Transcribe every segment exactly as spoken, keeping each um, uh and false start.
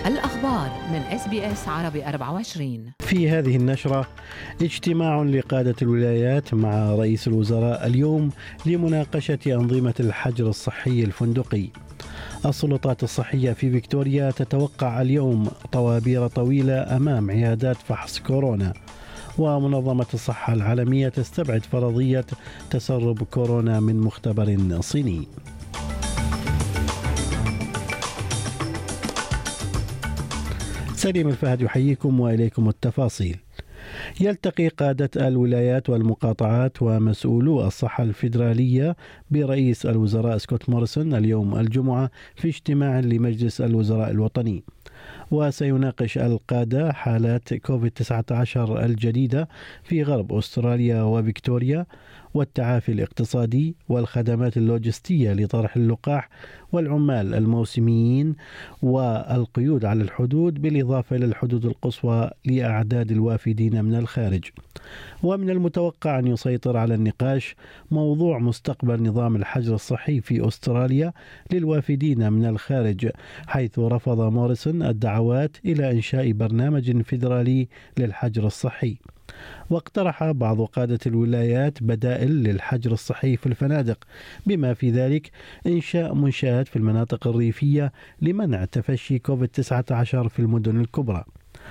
الأخبار من إس بي إس عربي أربعة وعشرين. في هذه النشرة اجتماع لقادة الولايات مع رئيس الوزراء اليوم لمناقشة أنظمة الحجر الصحي الفندقي. السلطات الصحية في فيكتوريا تتوقع اليوم طوابير طويلة أمام عيادات فحص كورونا، ومنظمة الصحة العالمية تستبعد فرضية تسرب كورونا من مختبر صيني. سليم الفهد يحييكم وإليكم التفاصيل. يلتقي قادة الولايات والمقاطعات ومسؤولو الصحة الفيدرالية برئيس الوزراء سكوت موريسون اليوم الجمعة في اجتماع لمجلس الوزراء الوطني، وسيناقش القادة حالات كوفيد تسعة عشر الجديدة في غرب أستراليا وفيكتوريا، والتعافي الاقتصادي والخدمات اللوجستية لطرح اللقاح والعمال الموسميين والقيود على الحدود، بالإضافة إلى الحدود القصوى لأعداد الوافدين من الخارج. ومن المتوقع أن يسيطر على النقاش موضوع مستقبل نظام الحجر الصحي في أستراليا للوافدين من الخارج، حيث رفض موريسون الدعوات إلى إنشاء برنامج فيدرالي للحجر الصحي. واقترح بعض قادة الولايات بدائل للحجر الصحي في الفنادق، بما في ذلك إنشاء منشآت في المناطق الريفية لمنع تفشي كوفيد تسعة عشر في المدن الكبرى.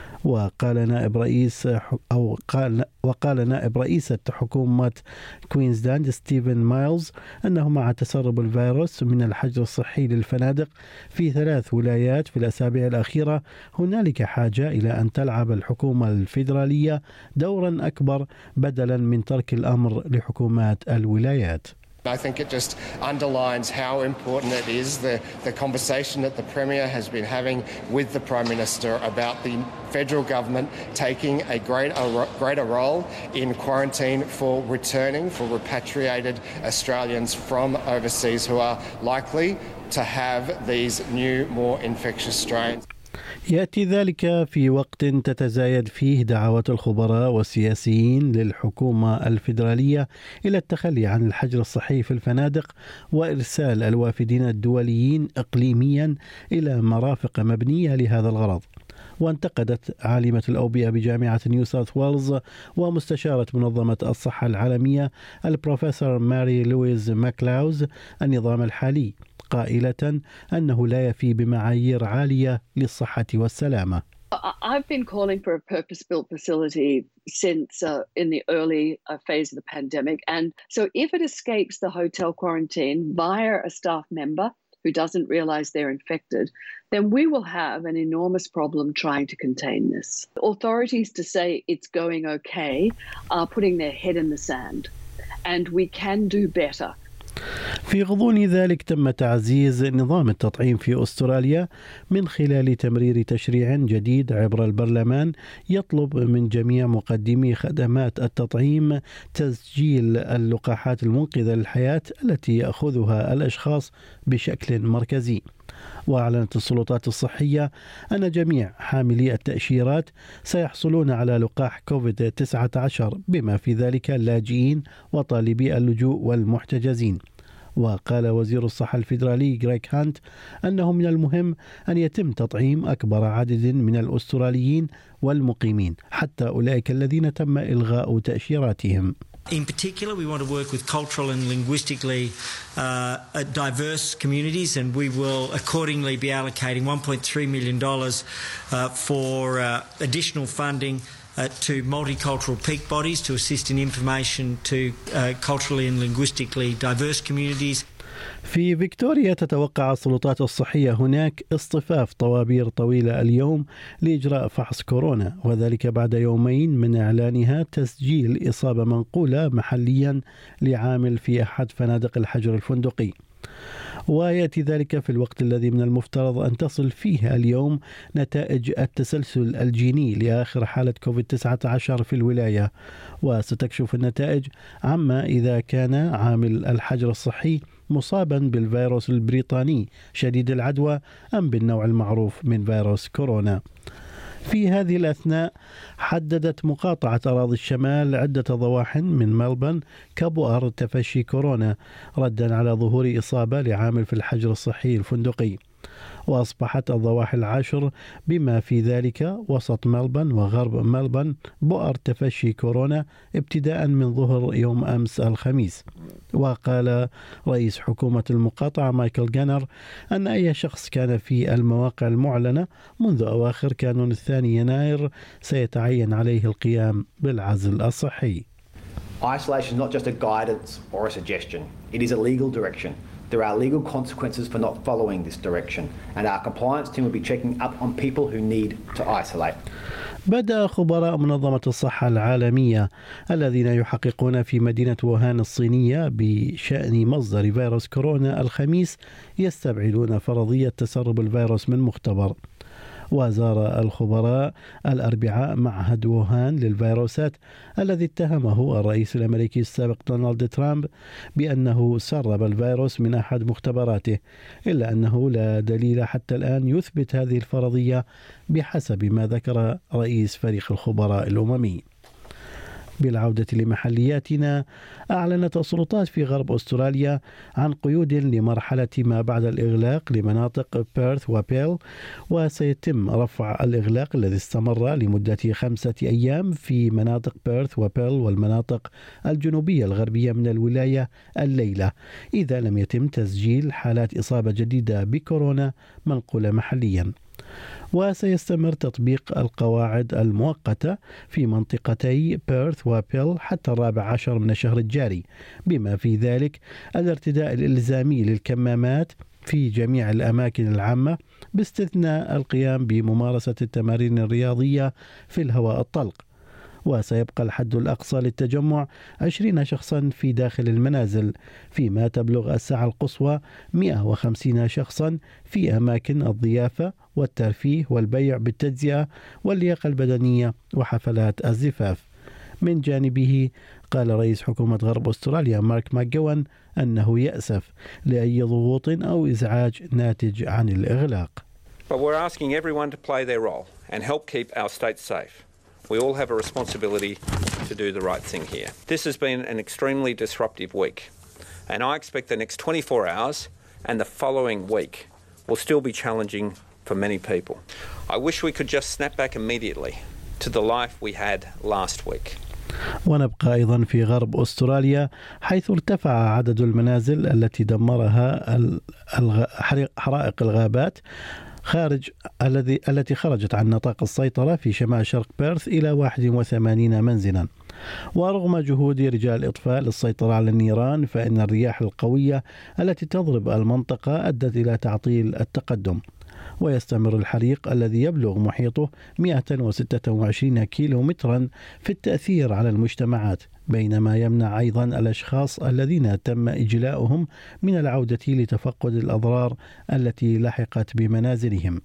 وقال نائب رئيس أو قال وقال نائب رئيسة حكومة كوينزلاند ستيفن مايلز أنه مع تسرب الفيروس من الحجر الصحي للفنادق في ثلاث ولايات في الأسابيع الأخيرة، هنالك حاجة إلى أن تلعب الحكومة الفيدرالية دورا أكبر بدلا من ترك الأمر لحكومات الولايات. I think it just underlines how important it is, the, the conversation that the Premier has been having with the Prime Minister about the federal government taking a great, a greater role in quarantine for returning, for repatriated Australians from overseas who are likely to have these new, more infectious strains. يأتي ذلك في وقت تتزايد فيه دعوات الخبراء والسياسيين للحكومة الفيدرالية إلى التخلي عن الحجر الصحي في الفنادق وإرسال الوافدين الدوليين إقليميا إلى مرافق مبنية لهذا الغرض. وانتقدت عالمة الأوبئة بجامعة نيو ساوث ويلز ومستشارة منظمة الصحة العالمية البروفيسور ماري لويز ماكلاوز النظام الحالي، قائلة أنه لا يفي بمعايير عالية للصحة والسلامة. I've been calling for a purpose-built facility since uh, in the early uh, phase of the pandemic. And so if it escapes the hotel quarantine via a staff member who doesn't realize they're infected, then we will have an enormous problem trying to contain this. Authorities to say it's going okay are putting their head in the sand, and we can do better. في غضون ذلك تم تعزيز نظام التطعيم في أستراليا من خلال تمرير تشريع جديد عبر البرلمان يطلب من جميع مقدمي خدمات التطعيم تسجيل اللقاحات المنقذة للحياة التي يأخذها الأشخاص بشكل مركزي. وأعلنت السلطات الصحية أن جميع حاملي التأشيرات سيحصلون على لقاح كوفيد تسعة عشر، بما في ذلك اللاجئين وطالبي اللجوء والمحتجزين. وقال وزير الصحة الفيدرالي غريغ هانت أنه من المهم أن يتم تطعيم أكبر عدد من الأستراليين والمقيمين، حتى أولئك الذين تم إلغاء تأشيراتهم. In particular, we want to work with cultural and linguistically uh, diverse communities, and we will accordingly be allocating one point three million dollars uh, for uh, additional funding uh, to multicultural peak bodies to assist in information to uh, culturally and linguistically diverse communities. في فيكتوريا تتوقع السلطات الصحية هناك اصطفاف طوابير طويلة اليوم لإجراء فحص كورونا، وذلك بعد يومين من إعلانها تسجيل إصابة منقولة محليا لعامل في أحد فنادق الحجر الفندقي. ويأتي ذلك في الوقت الذي من المفترض أن تصل فيه اليوم نتائج التسلسل الجيني لآخر حالة كوفيد تسعة عشر في الولاية، وستكشف النتائج عما إذا كان عامل الحجر الصحي مصابا بالفيروس البريطاني شديد العدوى أم بالنوع المعروف من فيروس كورونا. في هذه الأثناء حددت مقاطعة أراضي الشمال عدة ضواحٍ من ملبن كبؤر تفشي كورونا ردا على ظهور إصابة لعامل في الحجر الصحي الفندقي. وأصبحت الضواحي العشر بما في ذلك وسط ملبن وغرب ملبن بؤر تفشي كورونا ابتداء من ظهر يوم أمس الخميس. وقال رئيس حكومة المقاطعة مايكل جانر أن أي شخص كان في المواقع المعلنة منذ أواخر كانون الثاني يناير سيتعين عليه القيام بالعزل الصحي. Isolation is not just a guidance or a suggestion. It is a legal direction. There are legal consequences for not following this direction, and our compliance team will be checking up on people who need to isolate. بدأ خبراء منظمة الصحة العالمية الذين يحققون في مدينة ووهان الصينية بشأن مصدر فيروس كورونا الخميس يستبعدون فرضية تسرب الفيروس من مختبر. وزار الخبراء الأربعاء معهد ووهان للفيروسات الذي اتهمه الرئيس الأمريكي السابق دونالد ترامب بأنه سرب الفيروس من أحد مختبراته، إلا أنه لا دليل حتى الآن يثبت هذه الفرضية بحسب ما ذكر رئيس فريق الخبراء الأممي. بالعودة لمحلياتنا، أعلنت السلطات في غرب أستراليا عن قيود لمرحلة ما بعد الإغلاق لمناطق بيرث وبيل، وسيتم رفع الإغلاق الذي استمر لمدة خمسة أيام في مناطق بيرث وبيل والمناطق الجنوبية الغربية من الولاية الليلة إذا لم يتم تسجيل حالات إصابة جديدة بكورونا منقولة محليا. وسيستمر تطبيق القواعد المؤقتة في منطقتي بيرث وبيل حتى الرابع عشر من الشهر الجاري، بما في ذلك الارتداء الإلزامي للكمامات في جميع الأماكن العامة باستثناء القيام بممارسة التمارين الرياضية في الهواء الطلق. وسيبقى الحد الأقصى للتجمع عشرين شخصا في داخل المنازل، فيما تبلغ السعة القصوى مئة وخمسين شخصا في أماكن الضيافة والترفيه والبيع بالتجزئة واللياقة البدنية وحفلات الزفاف. من جانبه قال رئيس حكومة غرب أستراليا مارك ماكجوان أنه يأسف لأي ضغوط أو إزعاج ناتج عن الإغلاق. But we're asking everyone to play their role and help keep our state safe. We all have a responsibility to do the right thing here. This has been an extremely disruptive week, and I expect the next twenty-four hours and the following week will still be challenging for many people. I wish we could just snap back immediately to the life we had last week. ونبقى أيضا في غرب أستراليا، حيث ارتفع عدد المنازل التي دمرها حرائق الغابات خارج الذي التي خرجت عن نطاق السيطرة في شمال شرق بيرث إلى واحد وثمانين منزلا. ورغم جهود رجال الإطفاء للسيطرة على النيران، فإن الرياح القوية التي تضرب المنطقة أدت إلى تعطيل التقدم. ويستمر الحريق الذي يبلغ محيطه مئة وستة وعشرين كيلومترا في التأثير على المجتمعات، بينما يمنع أيضا الأشخاص الذين تم إجلاؤهم من العودة لتفقد الأضرار التي لحقت بمنازلهم.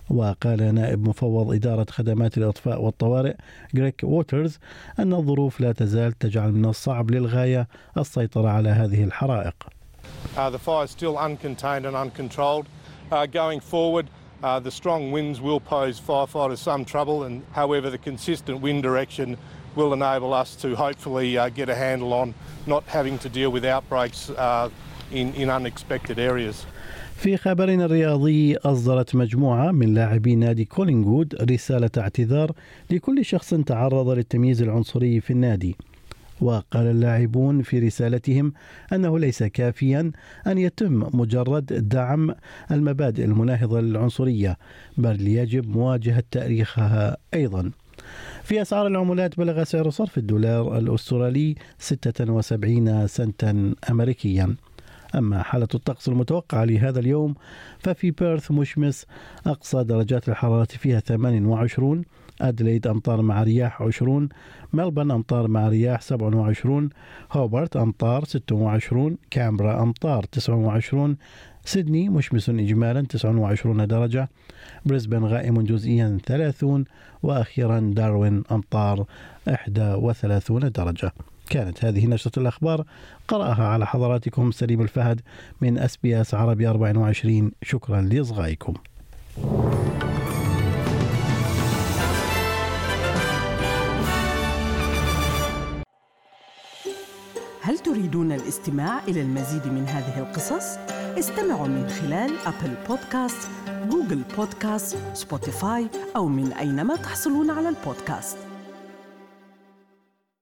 وقال نائب مفوض إدارة خدمات الإطفاء والطوارئ غريك ووترز أن الظروف لا تزال تجعل من الصعب للغاية السيطرة على هذه الحرائق. Uh, the fire is still uncontained and uncontrolled. Uh, going forward, uh, the strong winds will pose firefighters some trouble, and however the consistent wind direction will enable us to hopefully uh, get a handle on not having to deal with outbreaks uh, in, in unexpected areas. في خبرنا الرياضي، أصدرت مجموعة من لاعبي نادي كولينغوود رسالة اعتذار لكل شخص تعرض للتمييز العنصري في النادي. وقال اللاعبون في رسالتهم أنه ليس كافيا أن يتم مجرد دعم المبادئ المناهضة للعنصرية، بل يجب مواجهة تاريخها أيضا. في أسعار العملات، بلغ سعر صرف الدولار الأسترالي ستة وسبعين سنتا أمريكيا. أما حالة الطقس المتوقعة لهذا اليوم، ففي بيرث مشمس أقصى درجات الحرارة فيها ثمانية وعشرين، أدليد أمطار مع رياح عشرين، ملبن أمطار مع رياح سبعة وعشرين، هوبرت أمطار ستة وعشرين، كامبرا أمطار تسعة وعشرين، سيدني مشمس إجمالا تسعة وعشرين درجة، بريسبن غائم جزئيا ثلاثين، وأخيرا داروين أمطار إحدى وثلاثين درجة. كانت هذه نشرة الأخبار، قرأها على حضراتكم سليم الفهد من إس بي إس عربي أربعة وعشرين. شكرا لإصغائكم. هل تريدون الاستماع إلى المزيد من هذه القصص؟ استمعوا من خلال أبل بودكاست، جوجل بودكاست، سبوتيفاي أو من أينما تحصلون على البودكاست.